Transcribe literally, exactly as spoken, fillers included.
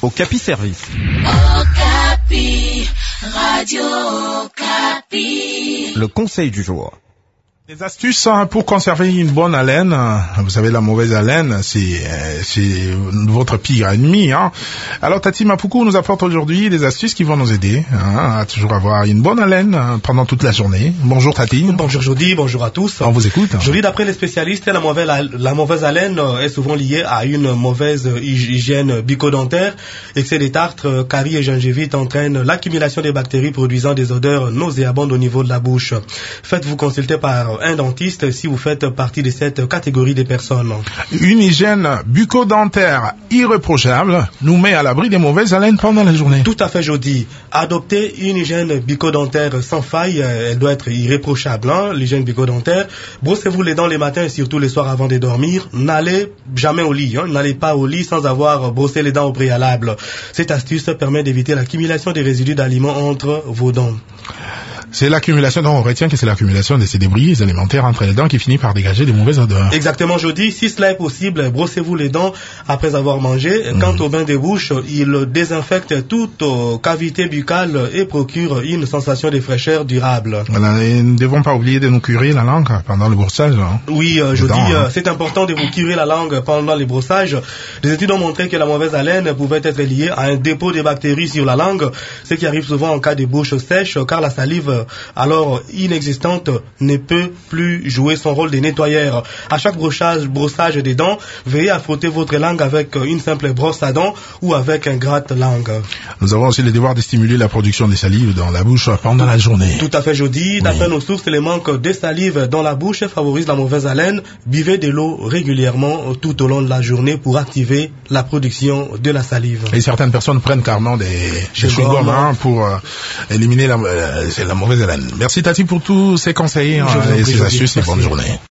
Okapi Service. Okapi, Radio Okapi. Le conseil du jour. Des astuces pour conserver une bonne haleine. Vous savez, la mauvaise haleine, c'est c'est votre pire ennemi. Hein. Alors, Tati Mapuku nous apporte aujourd'hui des astuces qui vont nous aider hein, à toujours avoir une bonne haleine pendant toute la journée. Bonjour Tati. Bonjour Jody, bonjour à tous. On vous écoute. Jody, d'après les spécialistes, la mauvaise, la mauvaise haleine est souvent liée à une mauvaise hygiène bucco-dentaire, excès des tartres, caries et gingivite entraînent l'accumulation des bactéries produisant des odeurs nauséabondes au niveau de la bouche. Faites-vous consulter par un dentiste si vous faites partie de cette catégorie des personnes. Une hygiène bucco-dentaire irréprochable nous met à l'abri des mauvaises haleines pendant la journée. Tout à fait, Jody. Adopter une hygiène bucco-dentaire sans faille, elle doit être irréprochable. Hein, l'hygiène bucco-dentaire. Brossez-vous les dents les matins et surtout les soirs avant de dormir. N'allez jamais au lit. Hein, n'allez pas au lit sans avoir brossé les dents au préalable. Cette astuce permet d'éviter l'accumulation des résidus d'aliments entre vos dents. C'est l'accumulation, donc on retient que c'est l'accumulation de ces débris alimentaires entre les dents qui finit par dégager des mauvaises odeurs. Exactement, Jody. Si cela est possible, brossez-vous les dents après avoir mangé. Mmh. Quant au bain de bouche, il désinfecte toute cavité buccale et procure une sensation de fraîcheur durable. Voilà, et nous ne devons pas oublier de nous curer la langue pendant le brossage. Hein. Oui, euh, Jody, dents, euh, hein. c'est important de vous curer la langue pendant les brossages. Des études ont montré que la mauvaise haleine pouvait être liée à un dépôt de bactéries sur la langue, ce qui arrive souvent en cas de bouche sèche, car la salive alors inexistante ne peut plus jouer son rôle de nettoyeur. À chaque brossage, brossage des dents, veillez à frotter votre langue avec une simple brosse à dents ou avec un gratte-langue. Nous avons aussi le devoir de stimuler la production de salive dans la bouche pendant la journée. Tout à fait, Jody. D'après oui. nos sources, le manque de salive dans la bouche favorise la mauvaise haleine. Buvez de l'eau régulièrement tout au long de la journée pour activer la production de la salive. Et certaines personnes prennent carrément des, des chewing-gums hein, pour euh, éliminer la, euh, la mauvaise haleine. Merci Tati pour tous ces conseils hein, et ces astuces et bonne journée.